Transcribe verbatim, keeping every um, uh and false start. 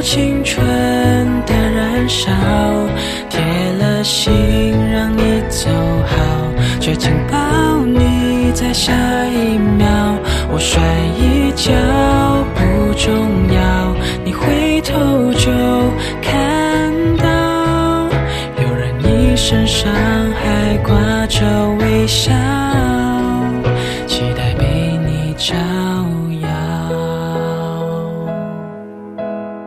青春的燃烧，铁了心让你走好，却紧抱你在下一秒，我摔一跤不重要，你回头就看到，有人你身上还挂着微笑。